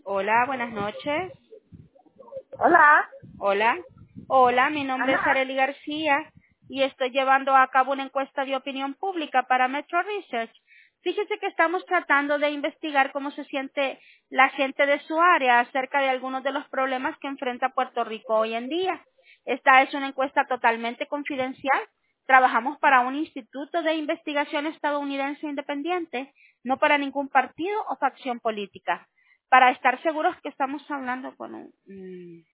Hola, buenas noches. Hola. Hola. Hola, mi nombre es Ajá. Arely García y estoy llevando a cabo una encuesta de opinión pública para Metro Research. Fíjese que estamos tratando de investigar cómo se siente la gente de su área acerca de algunos de los problemas que enfrenta Puerto Rico hoy en día. Esta es una encuesta totalmente confidencial. Trabajamos para un instituto de investigación estadounidense independiente, no para ningún partido o facción política. Para estar seguros que estamos hablando con un